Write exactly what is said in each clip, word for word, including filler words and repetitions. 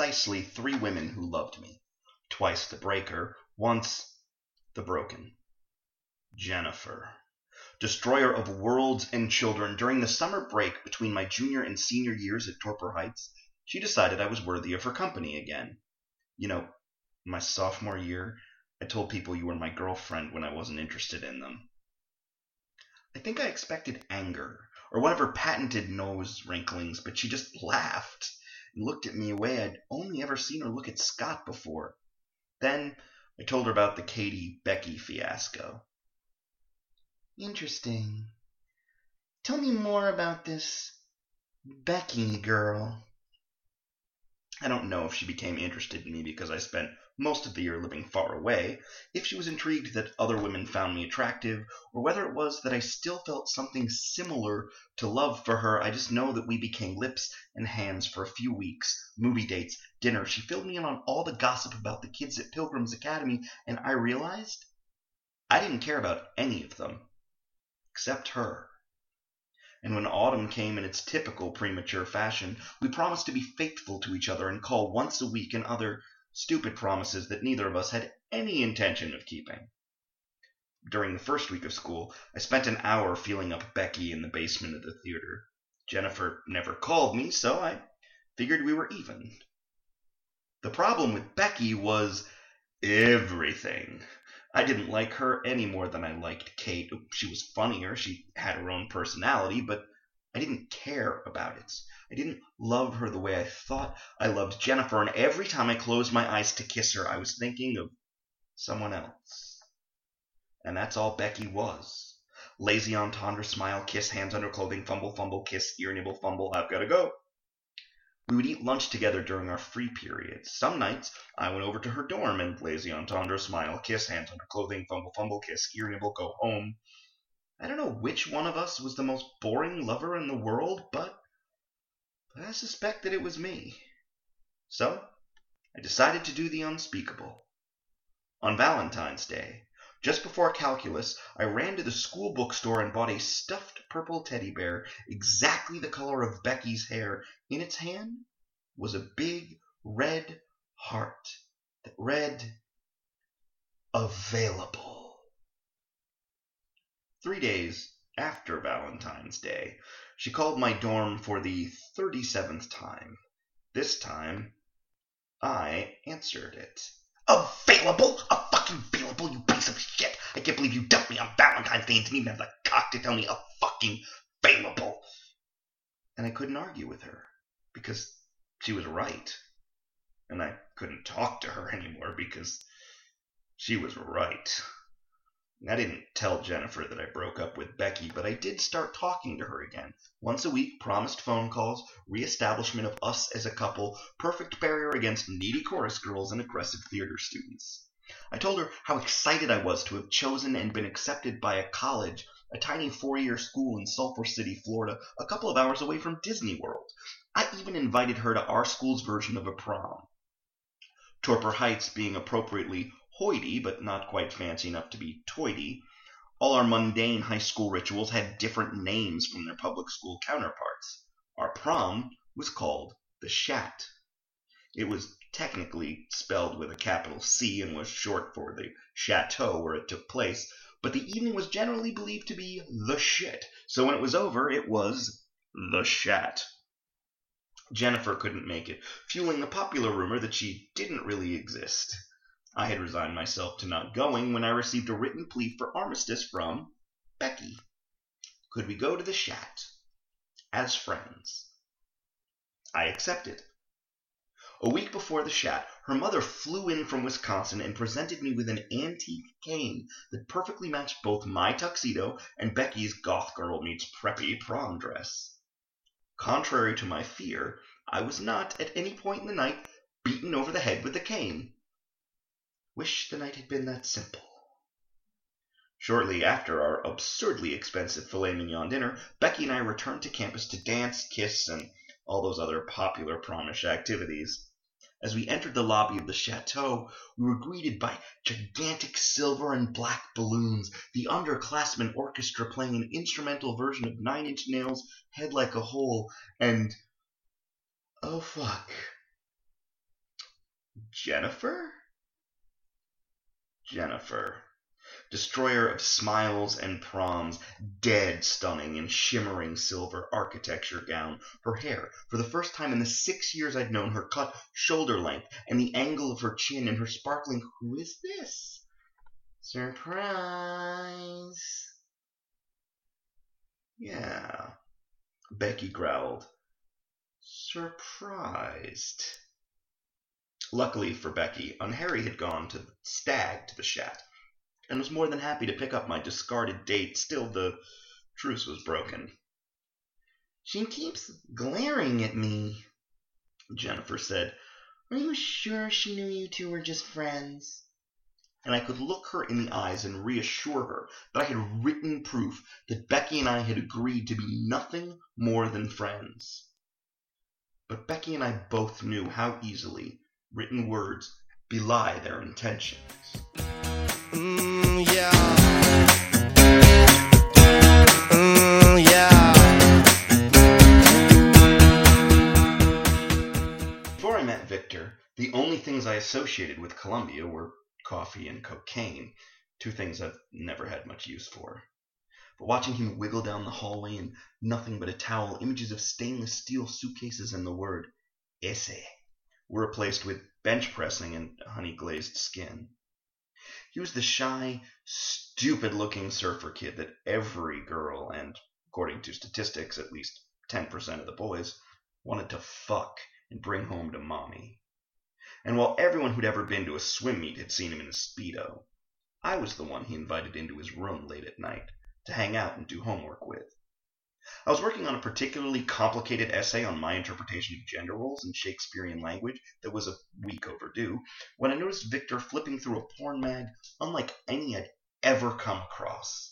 precisely three women who loved me. Twice the breaker, once the broken. Jennifer. Destroyer of worlds and children, during the summer break between my junior and senior years at Torper Heights, she decided I was worthy of her company again. You know, my sophomore year, I told people you were my girlfriend when I wasn't interested in them. I think I expected anger, or one of her patented nose wrinklings, but she just laughed and looked at me a way I'd only ever seen her look at Scott before. Then I told her about the Katie-Becky fiasco. Interesting. Tell me more about this Becky girl. I don't know if she became interested in me because I spent most of the year living far away, if she was intrigued that other women found me attractive, or whether it was that I still felt something similar to love for her. I just know that we became lips and hands for a few weeks, movie dates, dinner. She filled me in on all the gossip about the kids at Pilgrim's Academy, and I realized I didn't care about any of them, except her. And when autumn came in its typical premature fashion, we promised to be faithful to each other and call once a week, and other stupid promises that neither of us had any intention of keeping. During the first week of school, I spent an hour feeling up Becky in the basement of the theater. Jennifer never called me, so I figured we were even. The problem with Becky was everything. I didn't like her any more than I liked Kate. She was funnier, she had her own personality, but I didn't care about it. I didn't love her the way I thought I loved Jennifer, and every time I closed my eyes to kiss her, I was thinking of someone else. And that's all Becky was. Lazy entendre, smile, kiss, hands under clothing, fumble, fumble, kiss, ear nibble, fumble, I've gotta go. We would eat lunch together during our free periods. Some nights, I went over to her dorm and lazy entendre, smile, kiss, hands under clothing, fumble, fumble, kiss, ear nibble, go home. I don't know which one of us was the most boring lover in the world, but I suspect that it was me. So, I decided to do the unspeakable. On Valentine's Day, just before calculus, I ran to the school bookstore and bought a stuffed purple teddy bear, exactly the color of Becky's hair. In its hand was a big red heart that read, "Available." Three days after Valentine's Day, she called my dorm for the thirty-seventh time. This time, I answered it. "Available? A fucking available, you piece of shit! I can't believe you dumped me on Valentine's Day and didn't even have the cock to tell me a fucking available." And I couldn't argue with her, because she was right. And I couldn't talk to her anymore, because she was right. I didn't tell Jennifer that I broke up with Becky, but I did start talking to her again. Once a week, promised phone calls, reestablishment of us as a couple, perfect barrier against needy chorus girls and aggressive theater students. I told her how excited I was to have chosen and been accepted by a college, a tiny four-year school in Sulphur City, Florida, a couple of hours away from Disney World. I even invited her to our school's version of a prom. Torper Heights being appropriately hoity, but not quite fancy enough to be toity. All our mundane high school rituals had different names from their public school counterparts. Our prom was called the Shat. It was technically spelled with a capital C and was short for the chateau where it took place, but the evening was generally believed to be the shit, so when it was over, it was the Shat. Jennifer couldn't make it, fueling the popular rumor that she didn't really exist. I had resigned myself to not going when I received a written plea for armistice from Becky. Could we go to the Shat as friends? I accepted. A week before the Shat, her mother flew in from Wisconsin and presented me with an antique cane that perfectly matched both my tuxedo and Becky's goth girl meets preppy prom dress. Contrary to my fear, I was not, at any point in the night, beaten over the head with the cane. Wish the night had been that simple. Shortly after our absurdly expensive filet mignon dinner, Becky and I returned to campus to dance, kiss, and all those other popular promish activities. As we entered the lobby of the chateau, we were greeted by gigantic silver and black balloons, the underclassmen orchestra playing an instrumental version of Nine Inch Nails' Head Like a Hole, and, oh fuck, Jennifer? Jennifer. Destroyer of smiles and proms, dead stunning in shimmering silver architecture gown. Her hair, for the first time in the six years I'd known her, cut shoulder length, and the angle of her chin and her sparkling, "Who is this?" Surprise. Yeah, Becky growled. Surprised. Luckily for Becky, Unharry had gone to stag to the Shat, and was more than happy to pick up my discarded date. Still, the truce was broken. She keeps glaring at me, Jennifer said. Are you sure she knew you two were just friends? And I could look her in the eyes and reassure her that I had written proof that Becky and I had agreed to be nothing more than friends. But Becky and I both knew how easily written words belie their intentions. Mm, yeah. Mm, yeah. Before I met Victor, the only things I associated with Columbia were coffee and cocaine, two things I've never had much use for. But watching him wiggle down the hallway in nothing but a towel, images of stainless steel suitcases and the word ese were replaced with bench pressing and honey-glazed skin. He was the shy, stupid-looking surfer kid that every girl, and according to statistics, at least ten percent of the boys, wanted to fuck and bring home to mommy. And while everyone who'd ever been to a swim meet had seen him in a Speedo, I was the one he invited into his room late at night to hang out and do homework with. I was working on a particularly complicated essay on my interpretation of gender roles in Shakespearean language that was a week overdue, when I noticed Victor flipping through a porn mag unlike any I'd ever come across.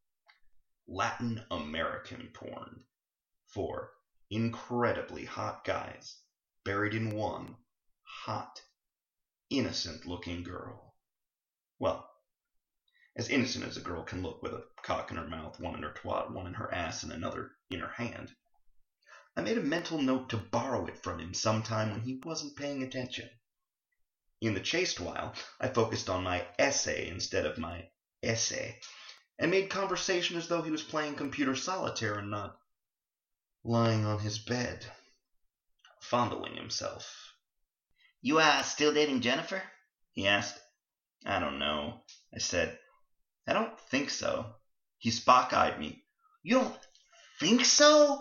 Latin American porn for incredibly hot guys buried in one hot, innocent-looking girl. Well, as innocent as a girl can look with a cock in her mouth, one in her twat, one in her ass, and another in her hand. I made a mental note to borrow it from him sometime when he wasn't paying attention. In the chaste while, I focused on my essay instead of my essay, and made conversation as though he was playing computer solitaire and not lying on his bed, fondling himself. You, uh, still dating Jennifer? He asked. I don't know, I said. I don't think so. He Spock-eyed me. You don't think so?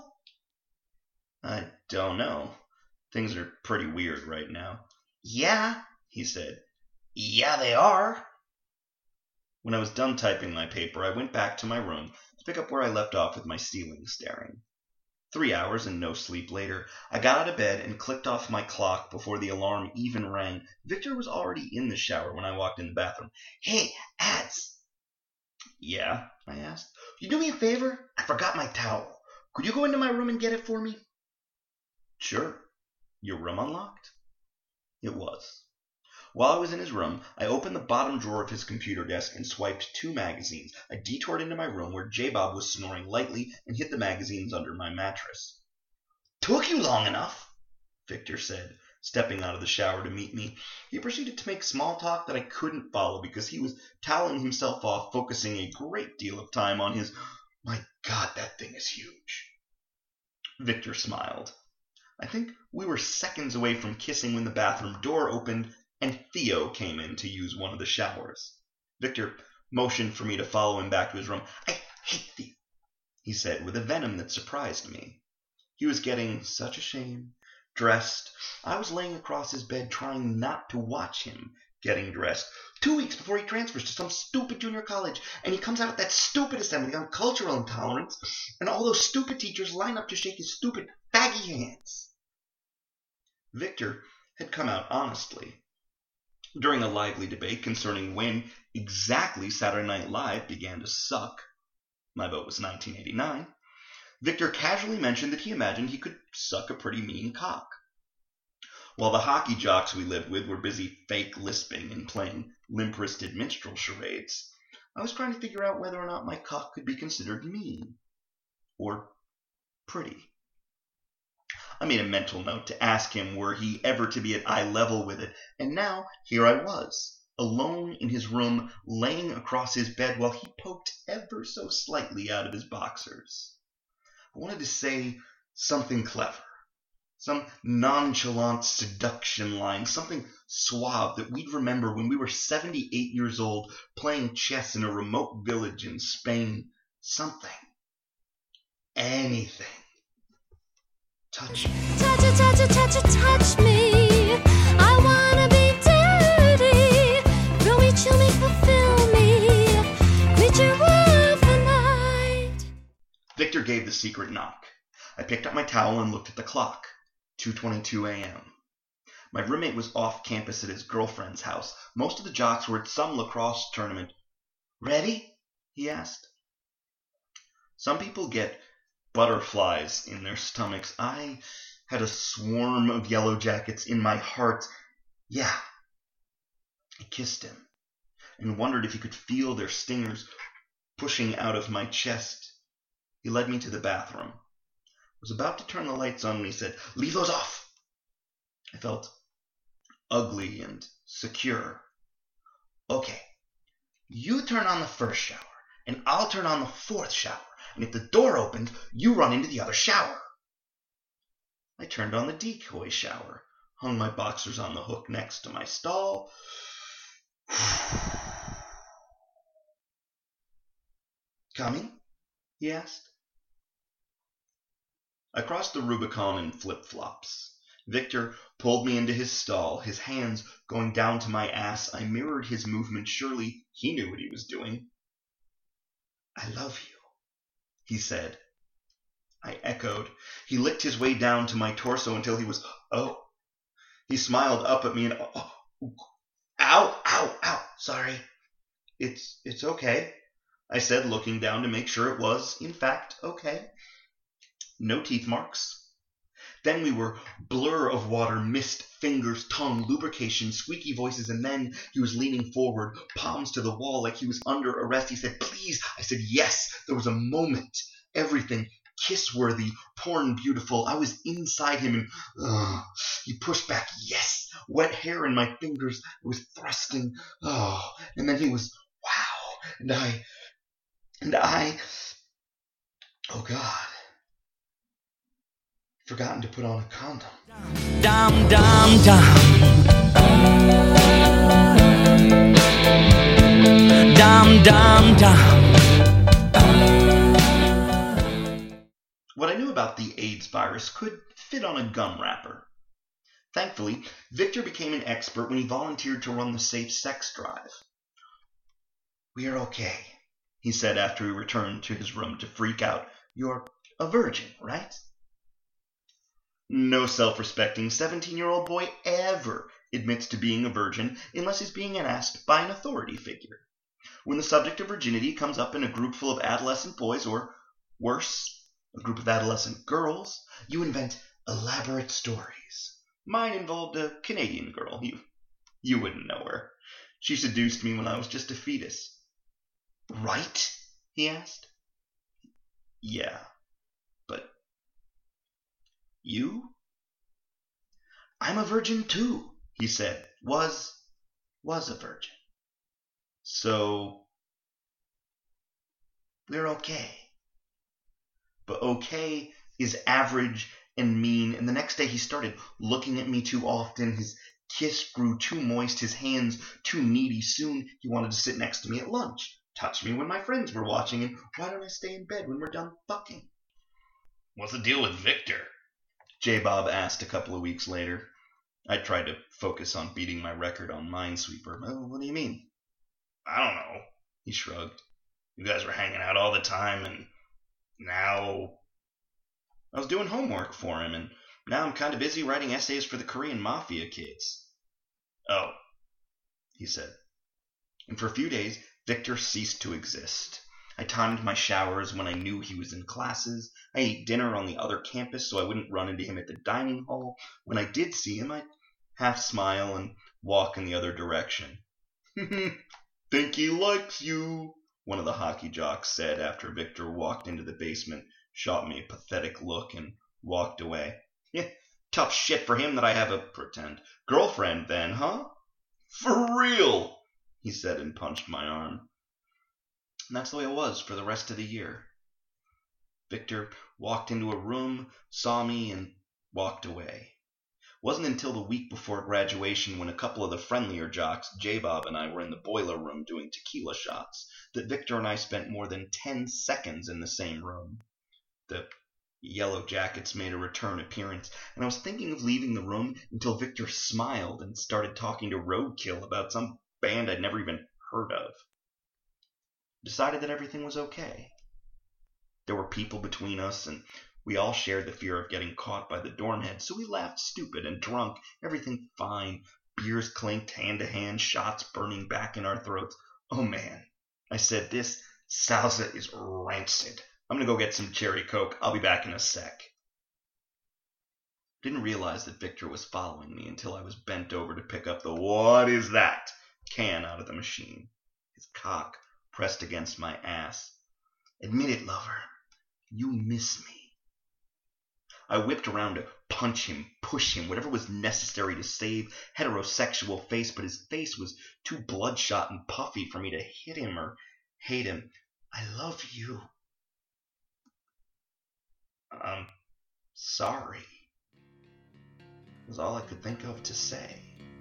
I don't know. Things are pretty weird right now. Yeah, he said. Yeah, they are. When I was done typing my paper, I went back to my room to pick up where I left off with my ceiling staring. Three hours and no sleep later, I got out of bed and clicked off my clock before the alarm even rang. Victor was already in the shower when I walked in the bathroom. Hey, Ads. Yeah, I asked. You do me a favor? I forgot my towel. Could you go into my room and get it for me? Sure. Your room unlocked? It was. While I was in his room, I opened the bottom drawer of his computer desk and swiped two magazines. I detoured into my room where J-Bob was snoring lightly and hid the magazines under my mattress. Took you long enough, Victor said, stepping out of the shower to meet me. He proceeded to make small talk that I couldn't follow because he was toweling himself off, focusing a great deal of time on his, my God, that thing is huge. Victor smiled. I think we were seconds away from kissing when the bathroom door opened and Theo came in to use one of the showers. Victor motioned for me to follow him back to his room. I hate Theo, he said with a venom that surprised me. He was getting such a shame, dressed. I was laying across his bed trying not to watch him getting dressed. Two weeks before he transfers to some stupid junior college, and he comes out at that stupid assembly on cultural intolerance, and all those stupid teachers line up to shake his stupid faggy hands. Victor had come out honestly. During a lively debate concerning when exactly Saturday Night Live began to suck, my vote was nineteen eighty-nine, Victor casually mentioned that he imagined he could suck a pretty mean cock. While the hockey jocks we lived with were busy fake lisping and playing limp-wristed minstrel charades, I was trying to figure out whether or not my cock could be considered mean or pretty. I made a mental note to ask him were he ever to be at eye level with it, and now here I was, alone in his room, laying across his bed while he poked ever so slightly out of his boxers. I wanted to say something clever, some nonchalant seduction line, something suave that we'd remember when we were seventy-eight years old playing chess in a remote village in Spain. Something. Anything. Touch me. Touch, touch, touch, touch, touch me. I wanna be dirty. Throw me, chill me, fulfill me. Creature of the night. Victor gave the secret knock. I picked up my towel and looked at the clock. two twenty-two a.m. My roommate was off campus at his girlfriend's house. Most of the jocks were at some lacrosse tournament. Ready? He asked. Some people get butterflies in their stomachs. I had a swarm of yellow jackets in my heart. Yeah. I kissed him and wondered if he could feel their stingers pushing out of my chest. He led me to the bathroom. I was about to turn the lights on when he said, "Leave those off." I felt ugly and secure. Okay, you turn on the first shower, and I'll turn on the fourth shower. And if the door opens, you run into the other shower. I turned on the decoy shower, hung my boxers on the hook next to my stall. Coming? He asked. I crossed the Rubicon in flip-flops. Victor pulled me into his stall, his hands going down to my ass. I mirrored his movement. Surely he knew what he was doing. "I love you," he said. I echoed. He licked his way down to my torso until he was, oh. He smiled up at me and, oh, ow, ow, ow, sorry. It's, it's okay, I said, looking down to make sure it was, in fact, okay. No teeth marks. Then we were blur of water, mist, fingers, tongue, lubrication, squeaky voices, and then he was leaning forward, palms to the wall like he was under arrest. He said, "Please." I said, "Yes." There was a moment. Everything kiss-worthy, porn beautiful. I was inside him and uh, he pushed back. Yes. Wet hair in my fingers. I was thrusting. Oh. And then he was, wow. And I, and I, oh God. Forgotten to put on a condom. Dum dum dum. Dum dum dum. What I knew about the AIDS virus could fit on a gum wrapper. Thankfully, Victor became an expert when he volunteered to run the safe sex drive. "We are okay," he said after he returned to his room to freak out. "You're a virgin, right?" No self-respecting seventeen-year-old boy ever admits to being a virgin unless he's being asked by an authority figure. When the subject of virginity comes up in a group full of adolescent boys, or worse, a group of adolescent girls, you invent elaborate stories. Mine involved a Canadian girl. You, you wouldn't know her. She seduced me when I was just a fetus. "Right?" he asked. "Yeah, but you?" "I'm a virgin too," he said. Was, was a virgin. So, we're okay. But okay is average and mean, and the next day he started looking at me too often. His kiss grew too moist, his hands too needy. Soon he wanted to sit next to me at lunch, touch me when my friends were watching, and why don't I stay in bed when we're done fucking? "What's the deal with Victor?" J-Bob asked a couple of weeks later. I tried to focus on beating my record on Minesweeper. "Oh, what do you mean?" "I don't know," he shrugged. "You guys were hanging out all the time, and now I was doing homework for him, and now I'm kind of busy writing essays for the Korean Mafia kids." "Oh," he said. And for a few days, Victor ceased to exist. I timed my showers when I knew he was in classes. I ate dinner on the other campus so I wouldn't run into him at the dining hall. When I did see him, I'd half smile and walk in the other direction. "Think he likes you," one of the hockey jocks said after Victor walked into the basement, shot me a pathetic look, and walked away. Yeah, tough shit for him that I have a pretend girlfriend then, huh? For real, he said and punched my arm. And that's the way it was for the rest of the year. Victor walked into a room, saw me, and walked away. It wasn't until the week before graduation, when a couple of the friendlier jocks, J-Bob and I, were in the boiler room doing tequila shots, that Victor and I spent more than ten seconds in the same room. The Yellow Jackets made a return appearance, and I was thinking of leaving the room until Victor smiled and started talking to Roadkill about some band I'd never even heard of. Decided that everything was okay. There were people between us, and we all shared the fear of getting caught by the dorm head, so we laughed stupid and drunk, everything fine. Beers clinked hand to hand, shots burning back in our throats. Oh man, I said, this salsa is rancid. I'm gonna go get some cherry coke. I'll be back in a sec. Didn't realize that Victor was following me until I was bent over to pick up the "what is that" can out of the machine. His cock pressed against my ass. Admit it, lover. You miss me. I whipped around to punch him, push him, whatever was necessary to save heterosexual face, but his face was too bloodshot and puffy for me to hit him or hate him. I love you. I'm sorry, was all I could think of to say.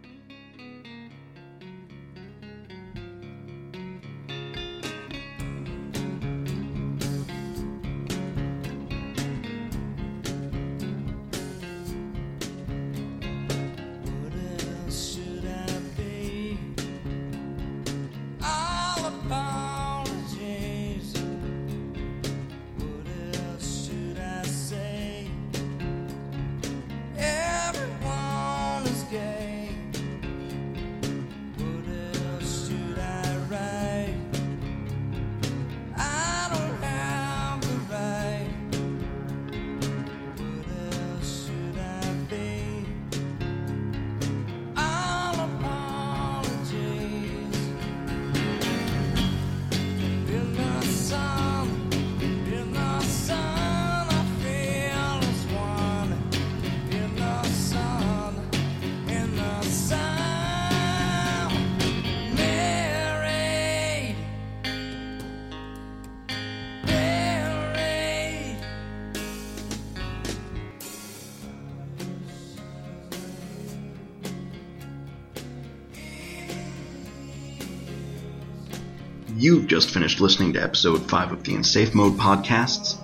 You've just finished listening to episode five of the In Safe Mode podcasts,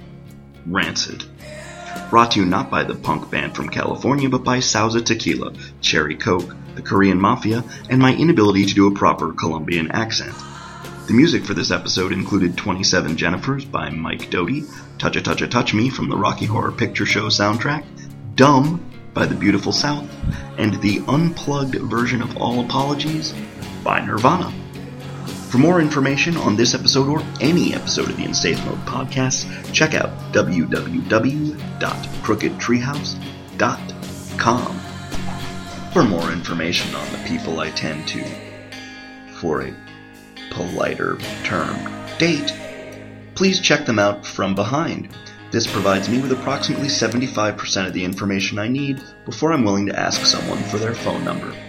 Rancid. Brought to you not by the punk band from California, but by Sauza Tequila, Cherry Coke, the Korean Mafia, and my inability to do a proper Colombian accent. The music for this episode included twenty-seven Jennifers by Mike Doty, Toucha Toucha Touch Me from the Rocky Horror Picture Show soundtrack, Dumb by The Beautiful South, and the unplugged version of All Apologies by Nirvana. For more information on this episode or any episode of the In Safe Mode podcast, check out w w w dot crooked treehouse dot com. For more information on the people I tend to, for a politer term, date, please check them out from behind. This provides me with approximately seventy-five percent of the information I need before I'm willing to ask someone for their phone number.